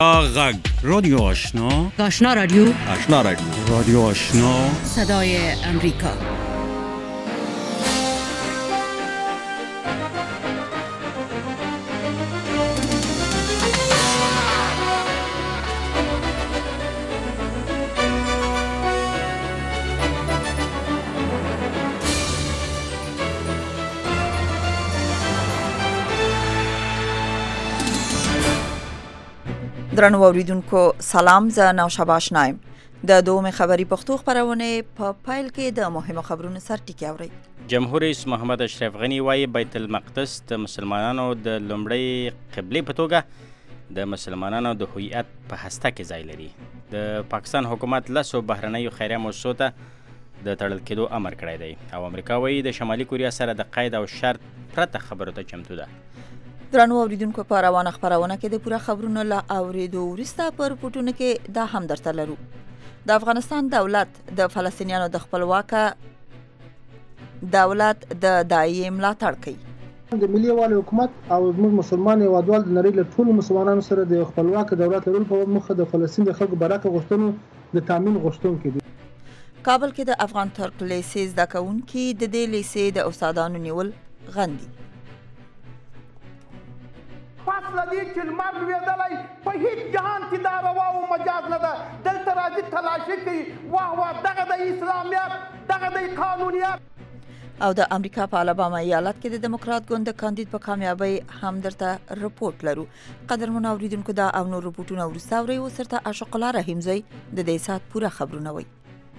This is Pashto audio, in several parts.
غږ رادیو آشنا آشنا رادیو رادیو آشنا صدای امریکا. درنو اوریدونکو سلام، زه نوشابه آشنایم. د دومې خبری پښتو خبرونه په پایل کې د مهمو خبرونو سر ټکی اوري. جمهور رئیس محمد اشرف غنی وايي بیت المقدس د مسلمانانو د لومړی قبله په توګه د مسلمانانو د هویت په هسته کې ځای لري. د پاکستان حکومت لسو بهرنیو خیریه مؤسسو ته د تړل کېدو امر کړی دی او امریکا وايي د شمالي کوریا سره د قید او شرط پرته خبرو ته چمتو ده. درنو اوریدونکو په روانه خبرونه کې د پوره خبرونو لا اوریدو وروسته په رپورټونو کې دا هم درته لرو. د افغانستان دولت د فلسطینیانو د خپلواکه دولت د دایې ملاتړ کوي. د ملي یووالي حکومت او زموږ مسلمان هیوادوال د نړۍ له ټولو مسلمانانو سره د خپلواک دولت لرلو په موخه د فلسطین د خلکو برابر غوښتنو د تامین غوښتونکي دي. کابل کې د افغان ترک لیسې زده کوونکي د دې لیسې د استادانو نیول غندي. فاصله دې چې لمر لوېدلی په هیڅ جهان کې دا روا او مجاز نه ده. دلته راځي تلاشي کوي، واه واه دغه د اسلامیت، دغه د قانونیت. او د امریکا په الاباما ایالت کې د دموکرات ګوند د کاندید په کامیابی هم درته رپورټ لرو. قدرمن اوریدونکو دا او نور رپورټونه وروسته اورئ. اوس درته عاشق الله رحیمزی د دې ساعت پوره خبرونه وایي.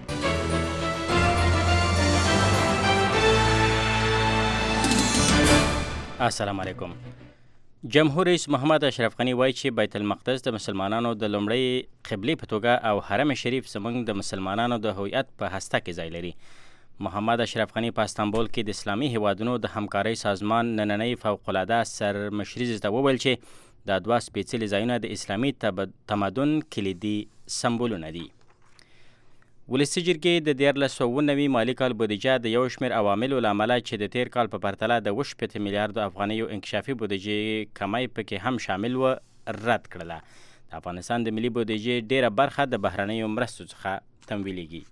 السلام علیکم. جمهور رئیس محمد اشرف غنی وایي چې بیت المقدس د مسلمانانو د لومړی قبلې په توګه او حرم شریف زموږ د مسلمانانو د هویت په هسته کې ځای لري. محمد اشرف غنی په استانبول کې د اسلامي هیوادونو د همکارۍ سازمان نننۍ فوق‌العاده سرمشریز ته وویل چې دا دوه سپېڅلي ځایونه د اسلامي تمدن کلیدي سمبولونه دي. ولسي جرګې د 1490 مالي کال بودیجه د یو شمېر عواملو له امله چې د تیر کال په پرتله د 80 میلیارډو افغانیو انکشافي بودیجې کمی پکې هم شامل و رد کړله. د افغانستان د ملي بودیجې ډیره برخه د بهرنیو مرستو څخه تمویلیږي.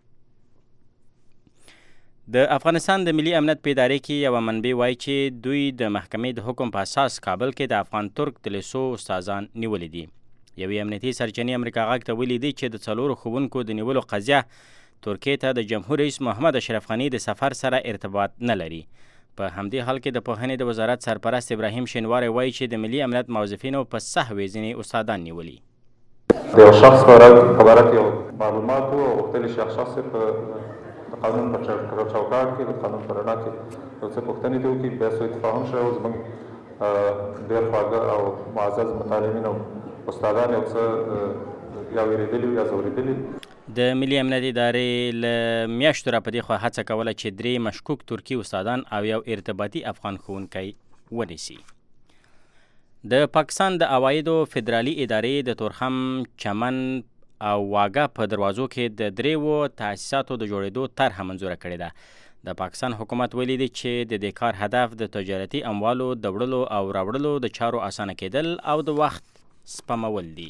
د افغانستان د ملي امنیت په ادارې کې یوه منبع وایي چې دوی د محکمې د حکم په اساس کابل کې د افغان ترک د لیسو استادان نیولي دي. یوې امنیتي سرچینې امریکا غږ ته ویلي دي چې د 4 ښوونکو د نیولو قضیه ترکیې ته د جمهور رئیس محمد اشرف غنی د سفر سره ارتباط نه لري. په همدې حال کې د پوهنې د وزارت سرپرست ابراهیم شینواری وایي چې د ملي امنیت موظفینو په سهوې ځینې استادان نیولي. د یو شخص په باره کې یو معلومات او غوښتلي شخص په قانون په چوکاټ کې د قانون په رڼا کې یو څه پوښتنې دي وکړي، بیا سوء تفاهم شوی او زموږ ډېر خواږه او معزز متعلمین او استادان یو څه یا ویرېدلي یا ځورېدلي. د ملي امنیت ادارې له میاشتو راپدې خوا هڅه کوله چې 3 مشکوک ترکي استادان او یو ارتباطي افغان ښوونکی ونیسي. د پاکستان د عوایدو فدرالي ادارې د تورخم، چمن او واګه په دروازو کې د 3 تاسیساتو د جوړېدو طرحه منظوره کړې ده. د پاکستان حکومت ویلي دی چې د دې کار هدف د تجارتي اموالو د وړلو او راوړلو د چارو اسانه کېدل او د وخت سپمول دي.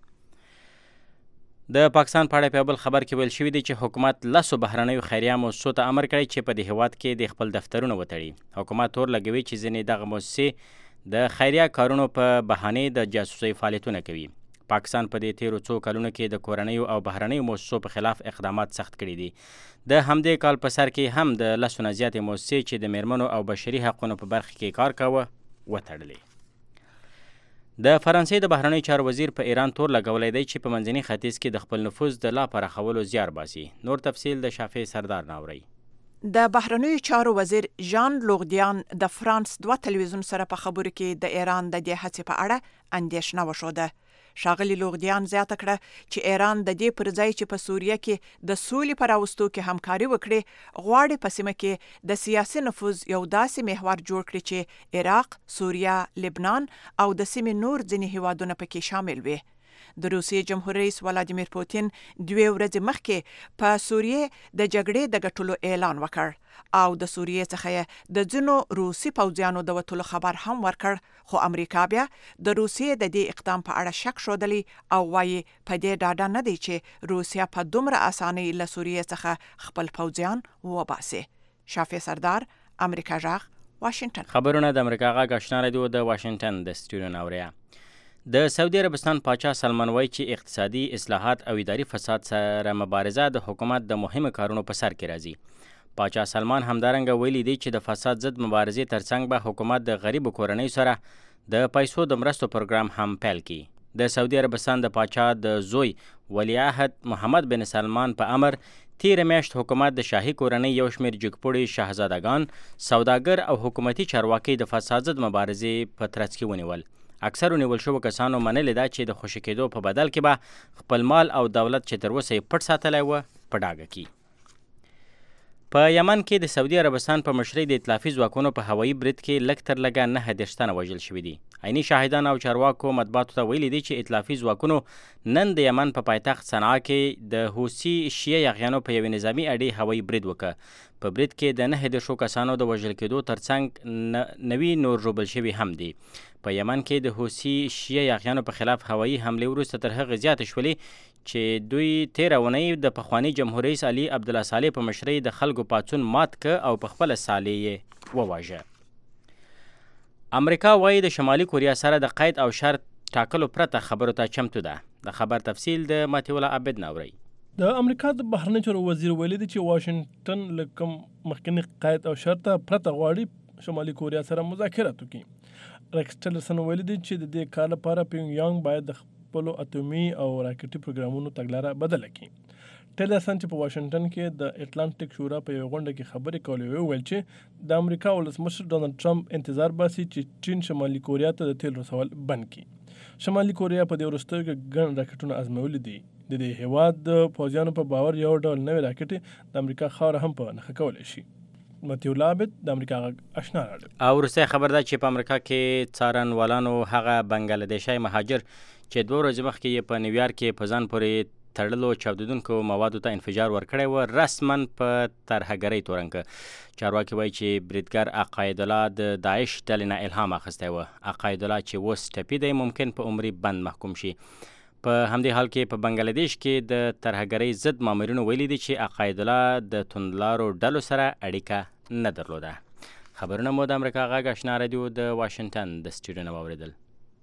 د پاکستان په اړه په بل خبر کې ویل شوي دي چې حکومت لسو بهرنیو خیریه مؤسسو ته امر کړی چې په دې هیواد کې د خپل دفترونه وتړي. حکومت تور لګوي چې ځینې دغه مؤسسې د خیریه کارونو په بهانې د جاسوسۍ فعالیتونه کوي. پاکستان په دې تیرو څو کلونو کې د کورنیو او بهرنیو مؤسسو په خلاف اقدامات سخت کړي دي. د همدې کال په سر کې هم د 10 نه زیاتې مؤسسې چې د میرمنو او بشري حقونو په برخه کې کار کاوه وتړلې. د فرانسې د بهرنیو چارو وزیر په ایران تور لګولی دی چې په منځني ختیځ کې د خپل نفوذ د لا پراخولو زیار باسي. نور تفصیل د شافعي سردار ناوري. د بهرنیو چارو وزیر ژان لوغدیان د فرانس 2 تلویزیون سره په خبرو کې د ایران د دې هڅې په اړه اندېښنه وښوده. ښاغلي لوغدیان زیاته کړه چې ایران د دې پر ځای چې په سوریه کې د سولې په راوستو کې همکاري وکړي، غواړي په سیمه کې د سیاسي نفوذ یو داسې محور جوړ کړي چې عراق، سوریه، لبنان او د سیمې نور ځینې هیوادونه پکې شامل وي. د روسیې جمهور رئیس ولادیمیر پوتین 2 ورځې مخکې په سوریه د جګړې د ګټلو اعلان وکړ او د سوریې څخه د ځینو روسي پوځیانو د وټولو خبر هم ورکړ خو امریکا بیا د روسیې د دې اقدام په اړه شک شودلی او وايي په دې ډاډه نه دی چې روسیا په دومره اسانۍ له سوریې څخه خپل پوځیان وباسي. شافع سردار، امریکا جاغ، واشنگټن. خبرونه د امریکا غږ آشنا رادیو د واشنگټن د سټوډیو نوریا. د سعودي عربستان پاچا سلمان وایي چې اقتصادي اصلاحات او اداري فساد سره مبارزه د حکومت د مهمو کارونو په سر کې راځي. پاچا سلمان همدارنګه ویلي دی چې د فساد ضد مبارزې ترڅنګ به حکومت د غریبو کورنۍ سره د پیسو د مرستو پروګرام هم پیل کړي. د سعودي عربستان د پاچا د زوی ولیعهد محمد بن سلمان په امر تیر میاشت حکومت د شاهي کورنۍ یو شمېر جګپوړي شاهزادګان، سوداګر او حکومتي چارواکي د فساد ضد مبارزې په ترڅ کې ونیول. اکثرو نیول شوو کسانو منلې ده چې د خوشي کېدو په بدل کې به خپل مال او دولت چې تر اوسه یې پټ ساتلی و په ډاګه کړي. په یمن کې د سعودي عربستان په مشرۍ د ائتلافي ځواکونو په هوایي برید کې لږ تر لږه 9 تنه وژل شوي دي. عیني شاهدان او چارواکو مطبوعاتو ته ویلي دي چې ائتلافي ځواکونو نن د یمن په پایتخت صنعا کې د حوثي شیعه یاغیانو په یوې نظامي اډې هوایي برید وکړ. په برید کې د 9 کسانو د وژل کېدو ترڅنګ 9 نور ژوبل شوي هم دي. په یمن کې د حوثي شیعه یاغیانو په خلاف هوایي حملې وروسته تر هغه زیاتې شولې چې دوی 13 اونۍ د پخواني جمهور رئیس علي عبدالله صالح په مشرۍ د خلکو پاڅون مات ک او په خپل صالح یې وواژه. امریکا وایي د شمالي کوریا سره د قید او شرط ټاکلو پرته خبرو ته چمتو ده. د خبر تفصیل د ماتیولا عبد ناوري. د امریکا د بهرنی چارو وزیر ویلي دی چې واشنگټن له کوم مخکنی قید او شرط پرته غواړي شمالي کوریا سره مذاکرات وکړي. ریکس ټیلرسن ویلي دی چې د دې کار لپاره پیونګ یانګ باید د خپلو اتومي او راکټي پروګرامونو تګلاره بدله کړي. ټیلرسن چې په واشنگټن کې د اټلانټیک شورا په یوه غونډه کې خبرې کولې وویل چې د امریکا ولسمشر ډونالډ ټرمپ انتظار باسي چې چین شمالي کوریا ته د تیل رسول بند کړي. شمالي کوریا په دې وروستیو کې ګڼ راکټونه ازمویلي دي. د دې هیواد د پوځیانو په باور یو ډول نوې راکټې د امریکا خاوره هم په نښه کولی شي. متیولا عبد، د امریکا غږ آشنا راډیو. او وروستی خبر ده چې په امریکا کې څارنوالانو هغه بنګلادیشي مهاجر چې 2 ورځې مخکې یې په نیویارک کې په ځان پورې تړلو چاودیدونکو موادو ته انفجار ورکړی و رسما په ترهګرۍ تورن کړ. چارواکي وایي چې بریدګر عقایدالله د داعش ډلې نه الهام اخیستی و. عقایدالله چې اوس ټپي دی ممکن په عمري بند محکوم شي. په همدې حال کې په بنګلادیش کې د ترهګرۍ ضد مامورینو ویلي دي چې عقایدالله د توندلارو ډلو سره اړیکه نه درلوده. خبرونه مو د امریکا غږ آشنا رادیو د واشنگټن د سټوډیو نه واورېدل.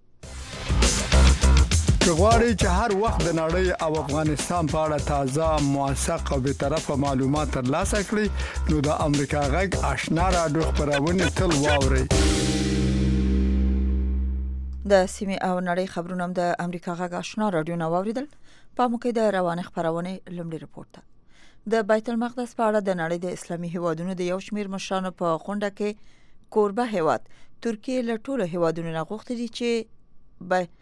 که غواړئ چې هر وخت د نړۍ او افغانستان په اړه تازه، موثق او بېطرفه معلومات ترلاسه کړئ نو د امریکا غږ آشنا راډیو خپرونه تل واورئ. د سیمې او نړۍ خبرونه د امریکا غږ آشنا راډیو نه واورېدل. په موږ د روانه خبرونه لومړی رپورت ده. د بیت المقدس په اړه د نړۍ د اسلامي هیوادونو د یو شمېر مشرانو په غونډه کې کوربه هیواد ترکیه له ټولو هیوادونو نه غوښتي دي چې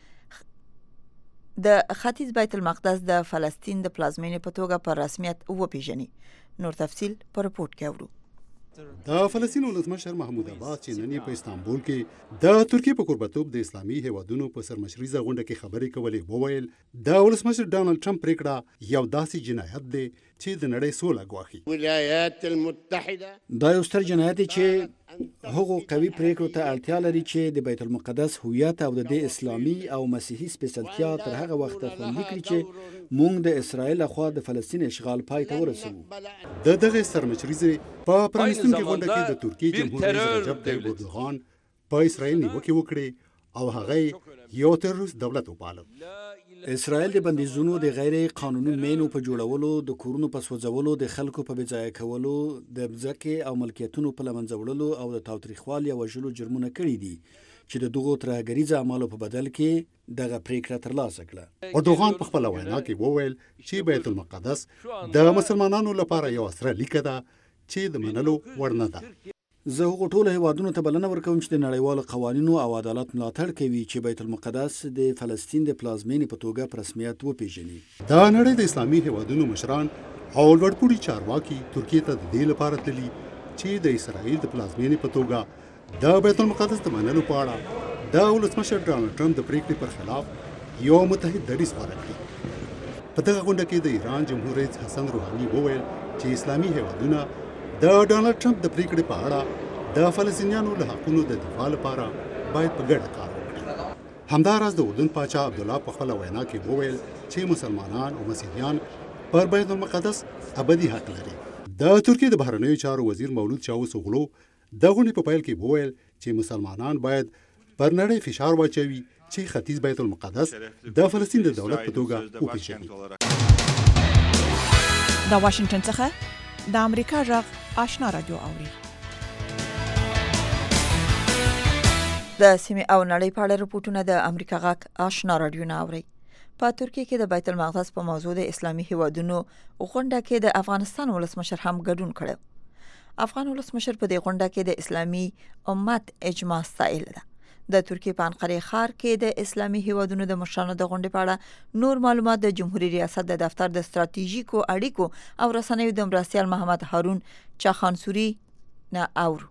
د ختیځ بیت المقدس د فلسطین د پلازمینې په توګه په رسمیت وپیژني. نور تفصیل په رپورت کې اورو. د فلسطین ولسمشر محمود عباس چې نن په استانبول کې د ترکیه په قربتوب د اسلامي هیوادونو په سرمشريزه غونډه کې خبرې کولې وویل د ولسمشر ډونالډ ټرمپ پریکړه یو داسې جنایت دی چې د نړۍ سوله ګواښي. ولایات المتحده دا یو ستر جنایت چې هغو قوي پریکړو ته اړتیا لري چې د بیت المقدس هویت او د دې اسلامي او مسیحي سپېڅلتیا تر هغه وخته خوندي کړي چې موږ د اسرائیل لخوا د فلسطین اشغال پای ته ورسوو. د دغه سرمشريزه په پرانیستونکي غونډه کې د ترکیې جمهور رئیس رجب طیب اردوغان په اسرائیل نیوکه وکړه او هغه یو تروریست دولت وپاله. اسرائیل د بندیزونو د غیر قانوني مینو په جوړولو، د کورونو په سوځولو، د خلکو په بېځایه کولو، د ځمکې او ملکیتونو په له منځه وړلو او د تاوتریخوالي او وژلو جرمونه کړي دي چې د دغو ترهګریزو اعمالو په بدل کې دغه پریکړه ترلاسه کړه. اردوغان په خپله وینا کې وویل چې بیت المقدس د مسلمانانو لپاره یو اسره لیکه ده چې د منلو وړ نه ده. زه هغو ټولو هیوادونو ته بلنه ورکوم چې د نړیوالو قوانینو او عدالت ملاتړ کوي چې بیت المقدس د فلسطین د پلازمینې په توګه په رسمیت وپیژني. د نړۍ د اسلامي هیوادونو مشران او لوړپوړي چارواکي ترکیې ته د دې لپاره تللي چې د اسرائیل د پلازمینې په توګه د بیت المقدس د منلو په اړه د ولسمشر ډونالډ ټرمپ د پریکړې پر خلاف یو متحد دریځ غوره کړي. په دغه غونډه کې د ایران جمهور رئیس حسن روحاني وویل چې اسلامي هیوادونه د ډانلډ ټرمپ د پریکړې په اړه د فلسطینیانو له حقونو د دفاع لپاره باید په ګډه کار وکړي. همداراز د اردن پاچا عبدالله په خپله وینا کې وویل چې مسلمانان او مسیحیان پر بیت المقدس ابدي حق لري. د ترکیې د بهرنیو چارو وزیر مولود چاوسوغلو د غونډې په پیل کې وویل چې مسلمانان باید پر نړۍ فشار واچوي چې ختیځ بیت المقدس د فلسطین د دولت په توګه وپېژني. د واشنگټن څخه د امریکا غږ آشنا رادیو اوري. د سیمې او نړۍ په اړه رپورټونه د امریکا غږ آشنا رادیو نه اوري. په ترکیه کې د بیت المقدس په موضوع د اسلامي هیوادونو غونډه کې د افغانستان ولسمشر هم ګډون کړ. افغان ولسمشر په دې غونډه کې د اسلامي امت اجماع ستایل ده. د ترکیه په انقره ښار کې د اسلامي هیوادونو د مشرانو د غونډې په اړه نور معلومات د جمهوریت ریاست د دفتر د ستراتیژیکو اړیکو او رسنیو د مرستیال محمد هارون چاخانسوري نه اورو.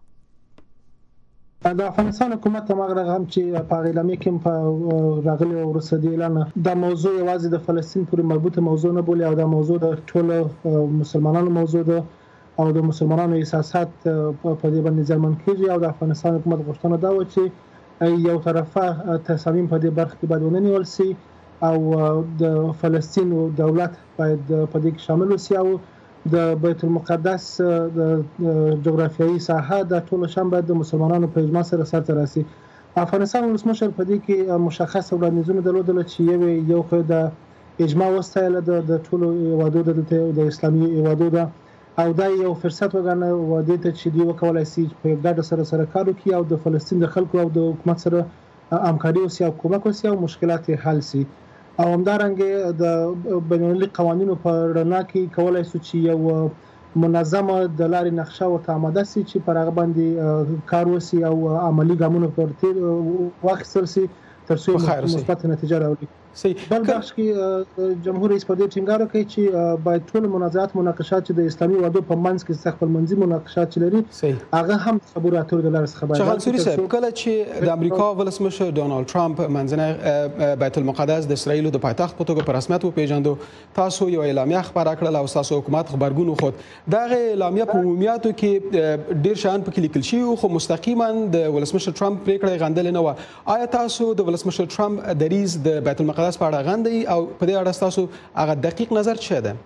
د افغانستان حکومت مغرب هم چې په اعلامیه کې په راغلي ورسره دی اعلان د موضوع یوازې د فلسطین پورې مربوطه موضوع نه بولي او د موضوع د ټولو مسلمانانو موضوع ده او د مسلمانانو احساسات په دې باندې ځمن کیږي او د افغانستان حکومت غوښتنه دا و چې یو طرفه تصامیم په دې برخه کې باید ونیول شي او د فلسطین دولت باید په دې کې شامل وي او د بیت المقدس د جغرافیایي ساحه د ټول شام باید د مسلمانانو په اجماع سره سرته راسي. افغانستان ولسمشر په دې کې مشخص وړاندیزونه درلودل چې یو خو د اجماع وستایل د ټول هیوادو د اسلامي هیوادو ده او دا یو فرصت وګڼه و دې ته چې دی وکولای شي په ګډه سره کار وکړي او د فلسطین د خلکو او د حکومت سره همکاري وکړي او کومک وکړي او مشکلات حل شي. او همدارنګه د بین‌المللي قوانینو په رڼا کې کولای شي چې یو منظمه د لارې نقشه او آماده شي چې پر هغه باندې کار وکړي او عملی ګامونه پرته واخیستل شي تر څو مثبت نتیجه راوړي. بل بخش کې جمهور رئیس په دې ټینګار کوي چې باید ټول منازعات مناقشات چې د اسلامي وادو په منځ کې خپل منځي مناقشات لري هغه هم خبرو اترو د لارې څخه باید شغال صاحب کله چې د امریکا ولسمشر ډونالد ټرمپ منځنی بیت المقدس د اسرایل د پایتخت په توګه په رسمیت وپیژندو تاسو یو اعلامیه خبره کړل او تاسو حکومت خبرګون خود دغه اعلامیه په عمومیاتو کې ډیر شان په لیکل شي خو مستقیما د ولسمشر ټرمپ پریکړه غندل نه و. آیا تاسو د ولسمشر ټرمپ دریز د بیت المقدس په اړه غندي او په دې اړه تاسو هغه دقیق نظر څه ده؟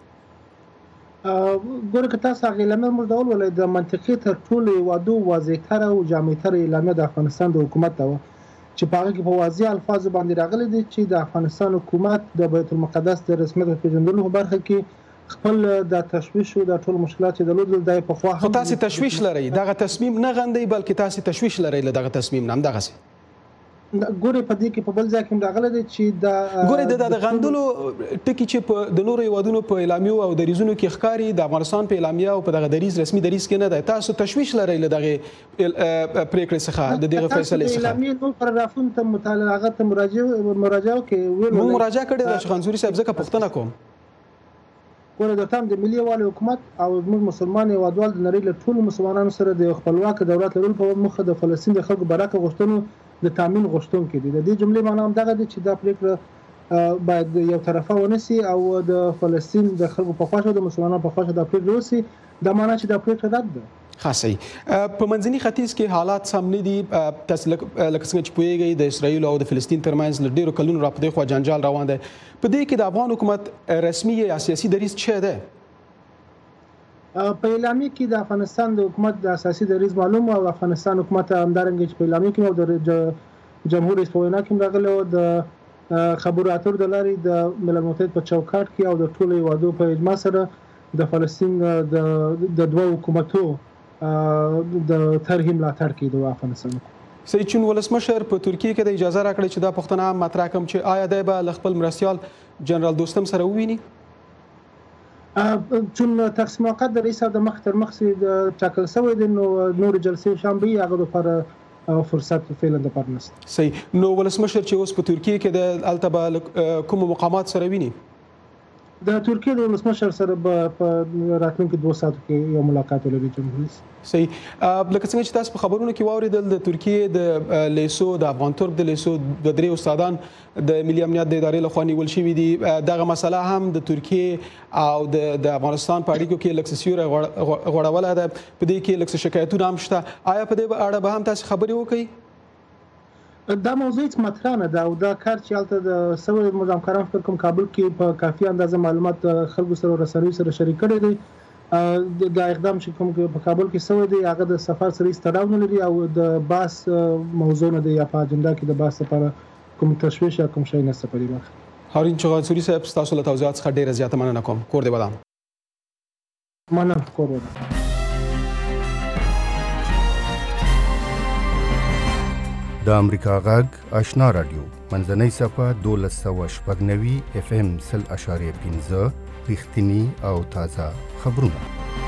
ګوره که تاسو هغه اعلامیه موږ ډول ولې د منطقي تر ټولو وادو واضح‌تر او جامع‌تر اعلامیه د افغانستان د حکومت ده چې په هغه کې په واضح الفاظو باندې راغلي دي چې د افغانستان حکومت د بیت المقدس د رسمیت پیژندلو په برخه کې خپل د تشویش او د ټول مشکلات چې درلودل د په خوا هم تاسو تشویش لري دغه تصمیم نه غندي بلکې تاسو تشویش لري دغه تصمیم نه دغه ګوري په دې کې په بل ځای کې راغله دي چې دا ګوري د غندلو ټکی چې په د نورو هیوادونو په اعلامیو او دریزونو کې ښکاری د افغانستان په اعلامیه او په دغه دریز رسمي دریز کې نه ده تاسو تشویش لري له دغه پریکړې څخه د دغه فیصله څخه اعلامیه نو پاراګرافون ته مطالعه ته مراجعه کې موږ مراجعه کړې د شخنزوري صاحب ځکه پوښتنه کوم ګوره د تام د ملي والي حکومت او موږ مسلمان هیوادوال د نړۍ له ټولو مسلمانانو سره د خپلواک دولت لرلو په مخه د فلسطین د خلکو برابر غوښتنو د تامین غوښتونکو دي. د دې جملې معنی هم دغه دي چې دا پریکړه باید یو طرفه ونسی او د فلسطین د خلکو په خواشه د مسلمانانو په خواشه د پریکړه وسی د معنی چې د پریکړه رد ده. خاصي په منځني ختیځ کې حالات سم نه دي تاسو لکه څنګه چې پوهیږئ د اسرایل او د فلسطین ترمنځ له ډیرو کلونو راپدې خو جنجال روان دی په دې کې د افغان حکومت رسمي یا سیاسي دریځ څه ده؟ په اعلامیه کې د افغانستان د حکومت د اساسي دریځ معلوم او افغانستان حکومت همدارنګه چې په اعلامیه کې او د جمهور رئیس په وینا کې راغلی او د خبرو اترو د لارې د ملل متحد په چوکاټ کې او د ټولو هیوادو په اجماع سره د فلسطین د دوه حکومتو د طرحې ملاتړ کوي د افغانستان. سید چون ولسمشر په ترکیه کې د اجازه راکړې چې دا پوښتنه مطرح کړم چې آیا دی به له خپل مرستیال جنرال دوستم سره وویني؟ چون تقسیم اوقات د رئیس د مخ تر مخ د ټاکل شوی دی نو نور جلسې شنبه هغه لپاره فرصت فعلا د پرنست. صحیح. نو ولسمشر چې اوس په ترکیه کې د التبا کوم مقامات سره ویني؟ د ترکیه د ولسمشر سره په راتلونکو 2 ساعتو کې یو ملاقات ولري جمهور رئیس. صحیح. لکه څنګه چې تاسو په خبرونو کې واوریدل د ترکیه د لیسو د افغان ترک د لیسو د درې استادان د ملي امنیت د ادارې لخوا نیول شوي دي. دغه مسله هم د ترکیه او د افغانستان په اړیکو کې لکه سیوری غوړوله ده، په دې کې لکه شکایتونه هم شته. آیا په دې اړه به هم تاسو خبرې وکړئ؟ دا موضوع هیڅ مطرح نه ده او دا کار چې هلته د سوي همکاران فکر کوم کابل کې په کافي اندازه معلومات خلکو سره رسنیو سره شریک کړي دي. دا اقدام چې کوم په کابل کې سوي دی هغه د سفر سره تړاو نه لري او د باس موضوع نه دی یا په اجنډا کې د باس لپاره کوم تشویش یا کوم شی نشته په دې برخه. هارون چغانسوري صاحب تاسو له توضیحات څخه ډیره زیاته مننه کوم. کور دې ودان. مننه. کور ودان. د امریکا غږ آشنا رادیو منځنۍ صفه 1290 FM 0.15 رښتینی او تازه خبرونه.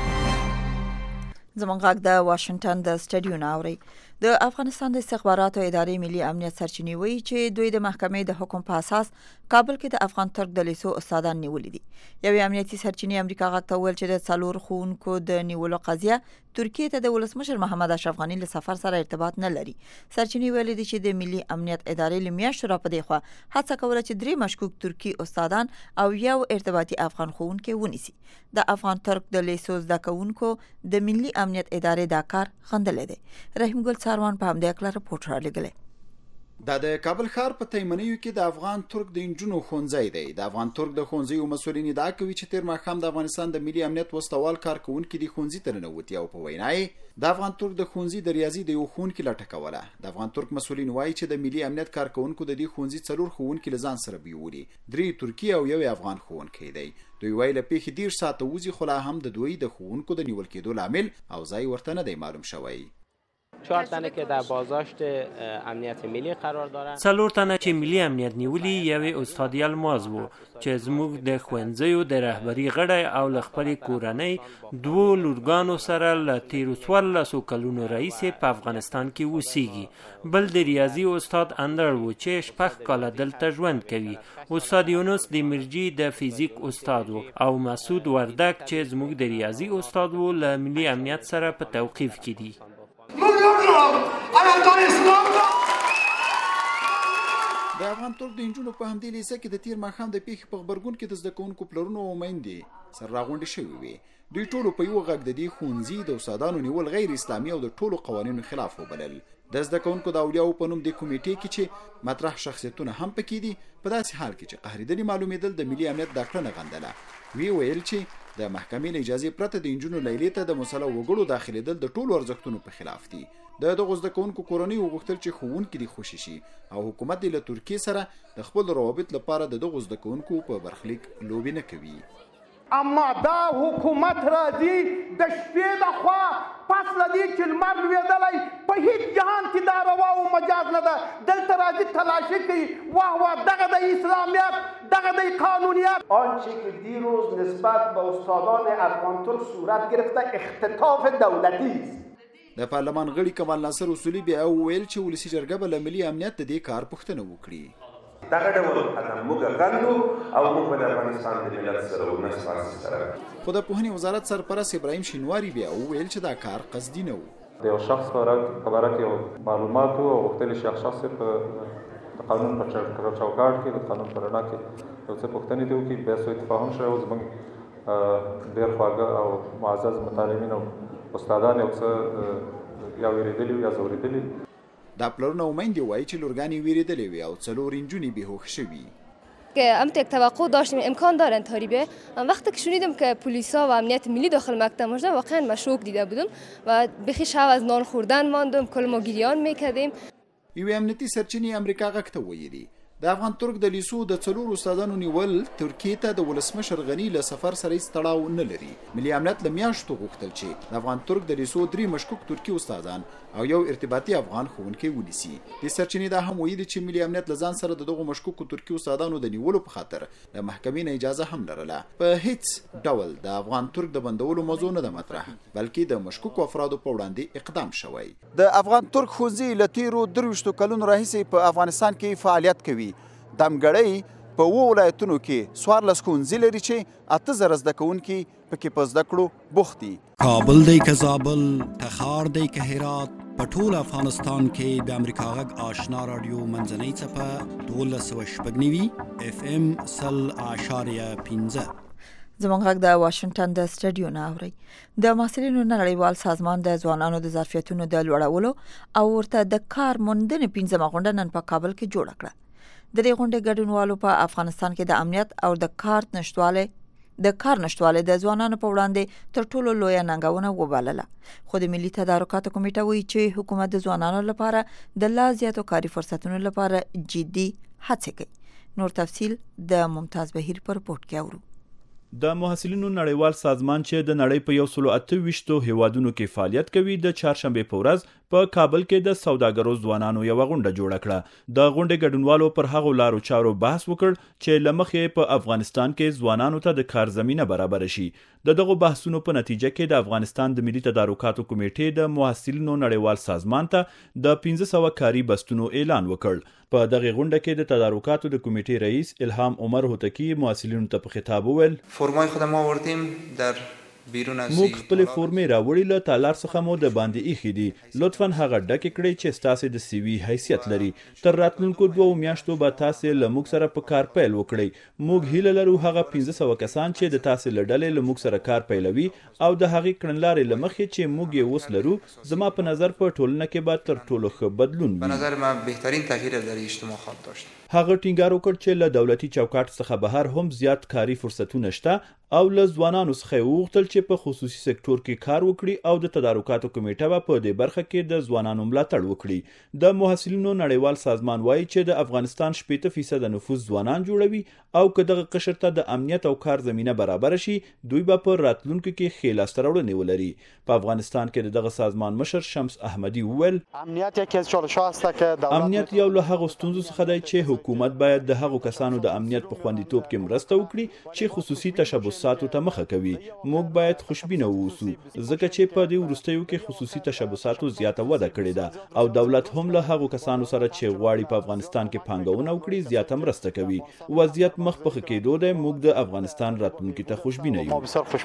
زموږ غږ د واشنگټن د سټډیو نه اوري. د افغانستان د استخباراتو ادارې ملي امنیت سرچینې وایي چې دوی د محکمې د حکم په اساس کابل کې د افغان ترک د لیسو استادان نیولې دي. یو امنیتي سرچینې امریکا غږ ته ویل چې د څلور ښوونکو د نیولو قضیه ترکیه ته د ولسمشر محمد اشرف غني له سفر سره ارتباط نه لري. سرچینې ویلي دي چې د ملي امنیت ادارې له میاشتو راپدې خوا هڅه کوله چې 3 مشکوک ترکی استادان او یو ارتباطي افغان ښوونکی ونیسي. د افغان ترک د لیسو زده کوونکو د ملي امنیت ادارې دا کار غندلې دی. رحیم ګل ساروان په همدې اړه رپورټ را لګلې. دا د کابل ښار په تیمنیو کې د افغان ترک د انجونو ښوونځی دی. د افغان ترک د ښوونځیو مسؤلین ادعا کوي چې تیر ماښام د افغانستان د ملي امنیت وسوال کارکونکي د ښوونځي ته ننوتي او په وینا یې د افغان ترک د ښوونځي د ریاضي د یو ښوونکي لټه کوله. د افغان ترک مسؤلین وایي چې د ملي امنیت کارکونکو د دې ښوونځي 4 ښوونکي له ځان سره بیولي، 3 ترکی او یو افغان ښوونکی دی. دوی وایي له پیښې 10 ساعته وځي خو لا هم د دوی د ښوونکو د نیول کېدو لامل او ځای ورته نه دی معلوم شوی. 4 تنه که در بازداشت امنیت ملی قرار دارن. 4 تنه چې ملي امنیت نیولي یو استاد یلماز وو چې زموږ د ښوونځیو د رهبري غړی او له خپلې کورنۍ 2 لورګانو سره له تیرو 14 کلونو راهیسې په افغانستان کې اوسیږي. بل د ریاضي استاد اندړ وو چې 6 کاله دلته ژوند کوي. استاد یونس د مرجي د فیزیک استاد وو او مسعود وردک چې زموږ د ریاضي استاد وو له ملي امنیت سره په توقیف کې دي. د افغان ترک د انجونو په همدې لیسه کې د تیر ماښام د پیښې په خبرګون کې د زده کوونکو پلرونو او میندې سره راغونډې شوې وې. دوی ټولو په یو غږ د دې ښوونځي د استادانو نیول غیر اسلامي او د ټولو قوانینو خلاف وبلل. د زده کوونکو د اولیاءو په نوم د کمیټې کې چې مطرح شخصیتونه هم پکې دي په داسې حال کې چې قهرېدلي معلومېدل د ملي امنیت دا کړنه غندله. ویل چې د محکمې له اجازې پرته د انجونو لیلې ته د مسلح وګړو داخلېدل د ټولو ارزښتونو په خلاف دي. د دغو زده کوونکو کورنۍ وغوښتل چې ښوونکي دې خوشي شي او حکومت دې له ترکیې سره د خپل روابط لپاره د دغو زده کوونکو په برخلیک لوبې نه کوي. اما دا حکومت راځي د شپې د خوا پس لدی چې لمر لوېدلی په هیڅ جهان کې دا روا او مجاز نه ده. دلته راځي تلاشي کوي. واه واه دغه د اسلامیت، دغه د قانونیت. آنچه که دیروز نسبت به استادان افغان ترک صورت گرفته اختطاف دولتی است. د پارلمان غړي کمال ناصر اصولي بیا ویل چې ولسی جرګه به له ملي امنیت د دې کار پوښتنه وکړي. دغه ډول قدم موږ غندو او موږ به د افغانستان د ملت سره ونسپارسي سره. خو د پوهنې وزارت سرپرست ابراهیم شینواري بیا ویل چې دا کار قصدي نه و. د یو شخص په باره کې یو معلومات او غوښتل شي شخص په قانون په چوکاټ کې د قانون په رڼا کې یو څه پوښتنې دي وکړي. بیا سو اتفاهم شوی او زموږ ډېر خواږه او معزز متعلمین او استادان یو څه یا ویریدلي یا زوریدلي. دا پلرونه او میندې وایي چې لورګانې ویریدلې وي او 4 انجونې بېهوښ شوي. که یک توقع داشتیم امکان داره اینطوری به وقتی که شنیدم که پلیسا و امنیت ملی داخل مکتب ماجرا واقعا مشکوک دیده بودم و بخی شب از نان خوردن ماندم. کل ما گریان میکردیم. یو امنیتي سرچینې امریکا غږ ته ویلي د افغان ترک د لیسو د 4 استادانو نیول ترکیې ته د ولسمشر غني له سفر سره هیڅ تړاو نه لري. ملي امنیت له میاشتو غوښتل چې د افغان ترک د لیسو 3 مشکوک ترکی استادان او یو ارتباطي افغان ښوونکی ونیسي. د سرچینې دا هم ویلي چې ملي امنیت له ځان سره دغه مشکوک ترکی استادانو د نیولو په خاطر د محکمې نه اجازه هم لرله. په هیڅ ډول د افغان ترک د بندولو موضوع نه ده مطرح بلکې د مشکوک افرادو په وړاندې اقدام شوی. د افغان ترک ښوونځي له تیرو 23 کلونو راهیسې په افغانستان کې فعالیت کوي. دمګړی په 7 ولایتونو کې 14 ښوونځي لري چې 8000 زده کوونکي پکې په زده کړو بوخت دي. کابل دی که زابل، تخار دی که هرات، په ټول افغانستان کې د امریکا غږ آشنا رادیو منځنۍ څپه 1290 FM 0.15. زموږ غږ د واشنگټن د سټډیو نه اوري. د محصلینو نړیوال سازمان د ځوانانو د ظرفیتونو د لوړولو او ورته د کار موندنې 15مه غونډه نن په کابل کې جوړه کړه. د دې غونډې ګډونوالو په افغانستان کې د امنیت او د کار نشټواله د ځوانانو په وړاندې تر ټولو لوی ننګونه وبلله. خو د ملي تدارکاتو کمیټه وایي چې حکومت د ځوانانو لپاره د لا زیاتو کاري فرصتونو لپاره جدي هڅې کوي. نور تفصیل د ممتاز بهیر په رپورت کې اورو. د محصلینو نړیوال سازمان چې د نړۍ په 128 هیوادونو کې فعالیت کوي د چهارشنبه په ورځ په کابل کې د سوداګرو ځوانانو یو غونډه جوړه کړه. د غونډې ګډونوالو پر هغو لارو چارو بحث وکړ چې لمخې په افغانستان کې ځوانانو ته د کار زمينه برابر شي. دغه بحثونو په نتیجه کې د افغانستان د ملي تدارکاتو کمیټې د محصلینو نړیوال سازمان ته د 1500 کاري بستونو اعلان وکړ. په دغه غونډه کې د تدارکاتو د کمیټې رئیس الهام عمر هوتکی محصلینو ته په خطاب وویل: فرمای خودم آوردیم در بیرون از موږ خپل فورمې راوړې له تالار څخه مو د باندې ایښې دي. لطفا هغه ډکې کړئ چې ستاسو د سی وي حیثیت لري. تر راتلونکو 2 میاشتو به تاسو له موږ سره په کار پیل وکړئ. موږ هیله لرو هغه 1500 کسان چې د تاسو له ډلې له موږ سره کار پیلوي او د هغې کړنلارې له مخې چې موږ یې اوس لرو، زما په نظر په ټولنه کې به تر ټولو ښه بدلون وي. به نظر من بهترین تغییر در اجتماع خواهد داشت. هغه ټینګار وکړ چې له دولتي چوکاټ څخه بهر هم زیات کاري فرصتونه شته او له ځوانانو څخه وغوښتل چې په خصوصي سکتور کې کار وکړي او د تدارکاتو کمیټه به په دې برخه کې د ځوانانو ملاتړ وکړي. د محصلینو نړیوال سازمان وایي چې د افغانستان 80% نفوس ځوانان جوړوي او که دغه قشر ته د امنیت او کار زمينه برابر شي، دوی به په راتلونکو کې ښې لاسته راوړنې ولري. په افغانستان کې د دغه سازمان مشر شمس احمدي وویل: امنیت یو له هغو ستونزو څخه دی چې حکومت باید د هغو کسانو د امنیت په خوندیتوب کې مرسته وکړي چې خصوصي تشبثاتو ته مخه کوي. موږ باید خوشبینه واوسو ځکه چې په دې وروستیو کې خصوصي تشبثاتو زیاته وده کړې ده او دولت هم له هغو کسانو سره چې غواړي په افغانستان کې پانګونه وکړي زیاته مرسته کوي. وضعیت مخ په ښه کېدو دی. موږ د افغانستان راتلونکي ته خوشبینه یو.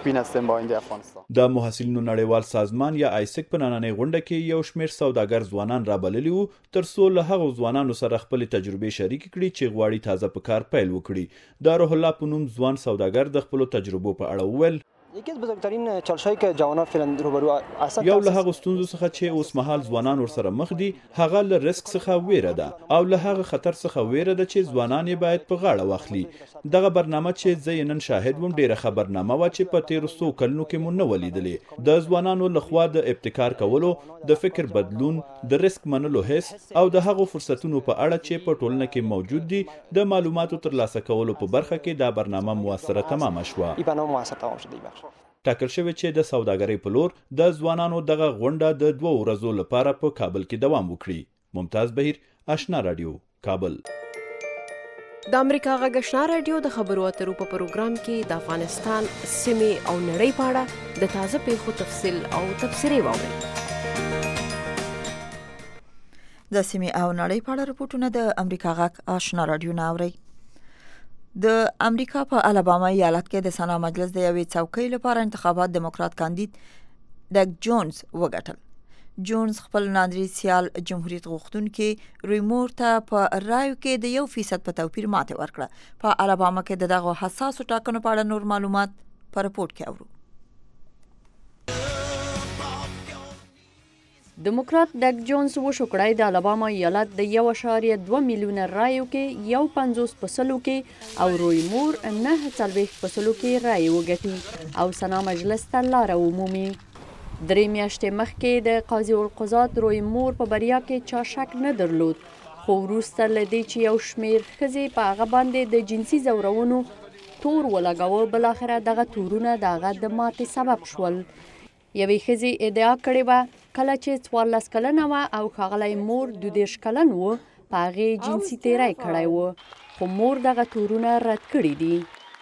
د محصلینو نړیوال سازمان یا آیسک په نننۍ غونډه کې یو شمېر سوداګر ځوانان رابللي وو تر څو له هغو ځوانانو سره خپل تجربې شریک کړي چې غواړي تازه په کار پیل وکړي. د روح الله په نوم ځوان سوداګر د خپلو تجربو په اړه وویل: یکی از بزرگترین چالش‌هایی که جوانان فعلا روبرو هستند یو له هغو ستونزو څخه چې اوس مهال ځوانان ورسره مخ دي هغه له ریسک څخه ویره ده او له هغه خطر څخه ویره ده چې ځوانان یې باید په غاړه واخلي. دغه برنامه چې زه نن شاهد وم ډیره خبرنامه و چې په 1300 کلونو کې مونږ نه ولیدلې. د ځوانانو لخوا د ابتکار کولو، د فکر بدلون، د ریسک منلو حس او د هغو فرصتونو په اړه چې په ټولنه کې موجود دي د معلوماتو ترلاسه کولو په برخه کې دا برنامه موثره تمامه شوه. ټاکل شوی چې د سوداګرۍ په لور د ځوانانو دغه غونډه د 2 ورځو لپاره په کابل کې دوام وکړي. ممتاز بهیر، آشنا رادیو، کابل. د امریکا غږ آشنا رادیو د خبرو اترو په پروګرام کې د افغانستان سیمې او نړۍ په اړه د تازه پیښو تفصیل او تبصرې واورئ. د سیمې او نړۍ په اړه رپورټونه د امریکا غږ آشنا رادیو نه اورئ. د امریکا په الاباما ایالت کې د سنا مجلس د یوې څوکۍ لپاره انتخابات دموکرات کاندید ډګ جونز وګټل. جونز خپل ناندري سیال جمهوریت غوښتونکي روی مور ته په رایو کې د 1% په توپیر ماته ورکړه. په الاباما کې د دغه حساسو ټاکنو په اړه نور معلومات په رپورت کې اورو. دموکرات ډګ جونز وشوکړای د الاباما ایالت د 1.2 میلیونه رایو کې 50% کې او روی مور 9.4% کې رای وګټي او سنا مجلس ته لاره ومومي. 3 میاشتې مخکې د قاضي القضات روی مور په بریا کې چا شک نه درلود، خو وروسته له دې چې یو شمېر ښځې په هغه باندې د جنسي ځورونو تور ولګاوه، بلاخره دغه تورونه د هغه د ماتې سبب شول. یوې ښځې ادعا کړې وه کله چې 14 کلنه وه او ښاغلی مور 22 کلن و، په هغې جنسي تیری کړی و، خو مور دغه تورونه رد کړي دي.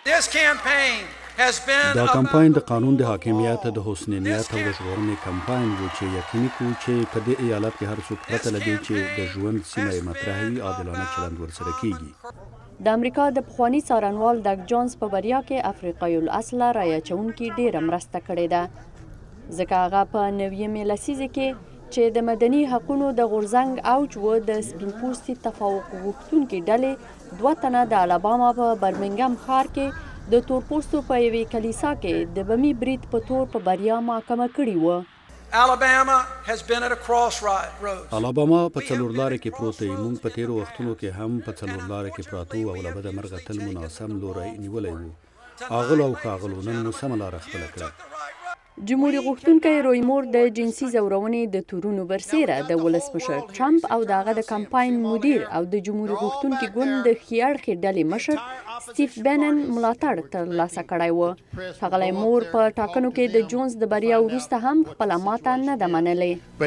دا کمپاین د قانون د حاکمیت د حسنیت او د ژغورنې کمپاین و چې یقیني کوي چې په دې ایالت کې هر څوک پرته له دې چې د ژوند سیمه یې مطرح وي عادلانه چلند ورسره کیږي. د امریکا د پخوانی څارنوال ډاګ جونز په بریا کې افریقایي الاصله رایه چونکي ډیره مرسته کړې ده، ځکه هغه په 90 لسیزه کې چې د مدني حقوقو د غورځنګ اوج و د سپین پوستي تفوق غوښتونکي ډلې 2 تنه د الاباما په برمنګم ښار کې د تورپوستو په یوې کلیسا کې د بمي برید په تور په بریا محاکمه کړي وو. Alabama has been at a crossroads. الاباما په څلور لارې کې پروت دی. موږ په تیرو وختونو کې هم په څلور لارې کې پراته او له بده مرغه تل مناسب لوری نیولی وو. اغلو او ښاغلو نن مو سمه لاره خپله کړه. جمهوریت غوښتونکی روی مور د جنسي زورونې د تورونو برسیره د ولسمشر ټرمپ او دغه د کمپاین مدیر او د جمهوریت غوښتونکي ګوند د ښیاړخې ډلې مشر سټیف بینن ملاتړ ترلاسه کړی و. ښاغلی مور په ټاکنو کې د جونز د بریا وروسته هم خپله ماته نه ده منلې.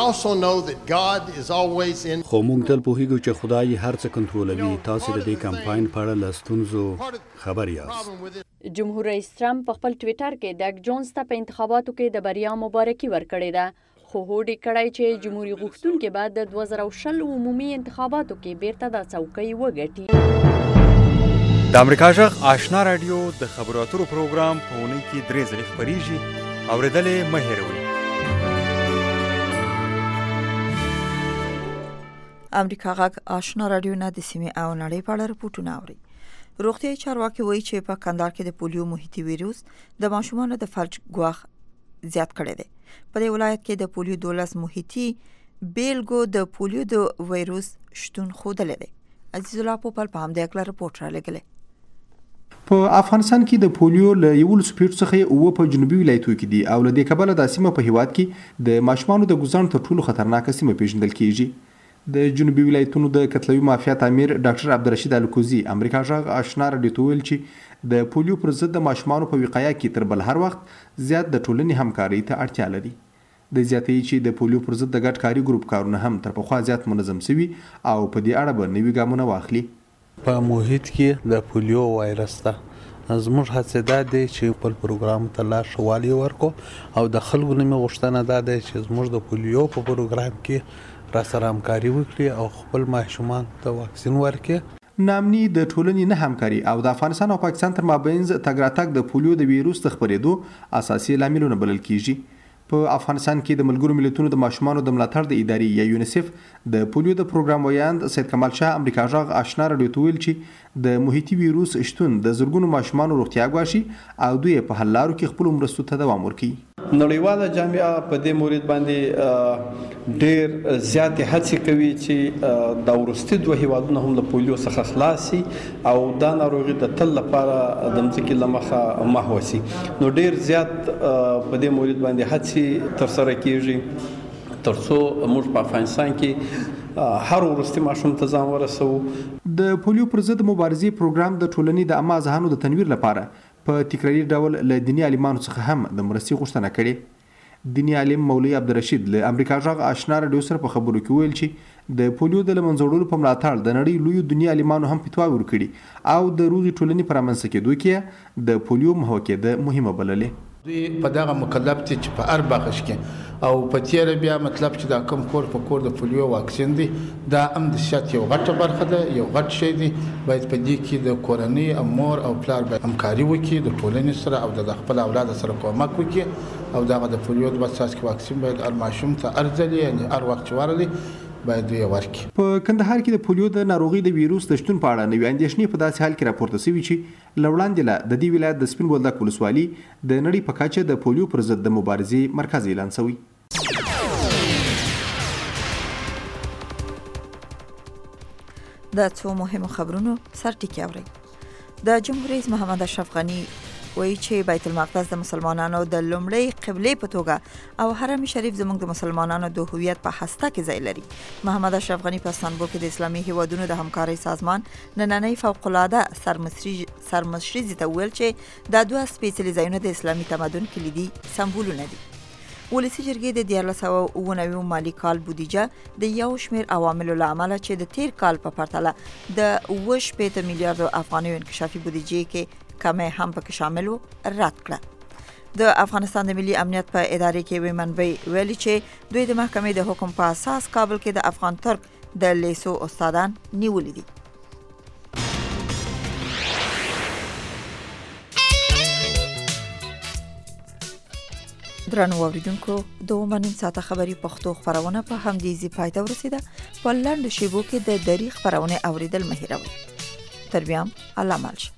خو موږ تل پوهیږو چې خدای هر څه کنټرولوي. تاسو د دې کمپاین په اړه له ستونزو خبر یاست. جمهور رئیس ټرمپ په خپل ټویټر کې ډاګ جونز ته په انتخاباتو کې د بریا مبارکي ورکړې ده، خو هوډ یې کړی چې جمهوریت غوښتونکي به د 2020 عمومي انتخاباتو کې بیرته دا څوکۍ وګټي. د امریکا غږ آشنا رادیو د خبرو اترو پروګرام په اونۍ کې 3 ځلې خپریږي. اورېدل یې مه هېروئ. امریکا غږ آشنا رادیو نه د سیمې او نړۍ په اړه رپورټونه اوري. روغتیايي چارواکي وایي چې په کندهار کې د پولیو محیطي ویروس د ماشومانو د فلج ګواښ زیات کړی دی. په دې ولایت کې د پولیو 12 محیطي بیلګو د پولیو د ویروس شتون ښودلی دی. عزیز الله پوپل په همدې اړه رپورټ رالیږلی. په افغانستان کې د پولیو له 11 پیټو څخه 9 په جنوبي ولایتونو کې دي او له دې کبله د سیمه په هیواد کې د ماشومانو د ګزار تر ټولو خطرناک سیمه پیژندل کیږي. د جنوبي ولایتونو د کتلوي مافیات امیر ډاکټر عبدالرشید الکوزي امریکا غږ آشنا رادیو ته ویل چې د پولیو پر ضد د ماشومانو په وقایه کې تر بل هر وخت زیات د ټولنې همکارۍ ته اړتیا لري. د زیاتې چې د پولیو پر ضد د ګډ کاري ګروپ کارونه هم تر پخوا زیات منظم شوي او په دې اړه به نوي ګامونه واخلي. په محیط کې د پولیو وایرس ته زموږ هڅه دا دی چې خپل پروګرام ته لا ښه والی ورکړو او د خلکو نه مې غوښتنه دا ده چې زموږ د پولیو په پروګرام کې راسره همکاري وکړي او خپل ماشومان ته واکسین ورکړي. نامني د ټولنې نه همکاري او د افغانستان او پاکستان تر مابینځ تګ راتګ د پولیو د ویروس د خپرېدو اساسي لاملونه بلل کیږي. په افغانستان کې د ملګرو ملتونو د ماشومانو د ملاتړ د ادارې یا یونیسف د پولیو د پروګرام ویاند سید کمال شاه امریکا غږ آشنا رادیو ته ویل چې د محیطي ویروس شتون د زرګونو ماشومانو روغتیا ګواښي او دوی په حل لارو کې خپل مرستو ته دوام ورکوي. نړیواله جامعه په دې مورید باندې ډېر زیاتې هڅې کوي چې دا وروستي 2 هیوادونه هم له پولیو څخه خلاص شي او دا ناروغي د تل لپاره د ځمکې له مخه محو شي. نو ډېر زیات په دې مورید باندې هڅې ترسره کیږي تر څو موږ په افغانستان کې هر وروستي ماشوم ته ځان ورسوو. د پولیو پر ضد مبارزې پروګرام د ټولنې د عامه ذهنونو د تنویر لپاره په تکراري ډول له دیني عالمانو څخه هم د مرستې غوښتنه کړې. دیني عالم مولوي عبدالرشید له امریکا غږ آشنا رادیو سره په خبرو کې ویل چې د پولیو د له منځه وړلو په ملاتړ د نړۍ لویو دیني عالمانو هم فتوا ورکړي او د روغې ټولنې په رامنځته کېدو کې د پولیو محوه کېده مهمه بللې. دوی په دغه مکلف دي چې په هر بخش کې او په تیره بیا مطلب چې دا کم کور په کور د پولیو واکسین دی دا هم د سیاست یو غټه برخه ده، یو غټ شی دی. باید په دې کې د کورنۍ او مور او پلار باید همکاري وکړي د ټولنې سره او د خپل اولاد سره کومک وکړي او دغه د پولیو د بساس کې واکسین باید هر ماشوم ته ارزلي یعنی هر وخت ورلي باید یې ورکړي. په کندهار کې د پولیو د ناروغي د ویروس د شتون په اړه نوې اندېښنې په داسې حال کې راپورته شوي چې له وړاندې له د دې ولایت د سپین بولدک ولسوالي د نړۍ په کچه د پولیو پر ضد د مبارزې مرکز اعلان شوی. د څو مهمو خبرونو سرټکی اوري. د جمهور رئیس محمد اشرف غنی وایي چې بیت المقدس د مسلمانانو د لومړۍ قبلې په توګه او حرم شریف زموږ د مسلمانانو د هویت په هسته کې ځای لري. محمد اشرف غنی په استانبول کې د اسلامي هیوادونو د همکارۍ سازمان نننۍ فوق‌العاده سرمشري ته ویل چې دا 2 سپېڅلي ځایونه د اسلامي تمدن کلیدي سمبولونه دي. ولسی جرګې د 1999 مالی کال بودیجه د یو شمېر عواملو له امله چې د تیر کال په پرتله د 8 میلیارډ افغانیو انکشافي بودیجې کې کمه هم پکې شامل و رد کړه. د افغانستان د ملي امنیت په ادارې کې وی منبع ویلي چې دوی د محکمې د حکم په اساس کابل کې د افغان ترک د لیسو استادان نیولې دي. درنو اوریدونکو دوه نیم ساعته خبری پښتو خبرونه په همدې ځای پای ته ورسیده. په لاندو شیبو کې د دری خبرونه اوریدل مه هیروئ. تر بیا الله مل شه.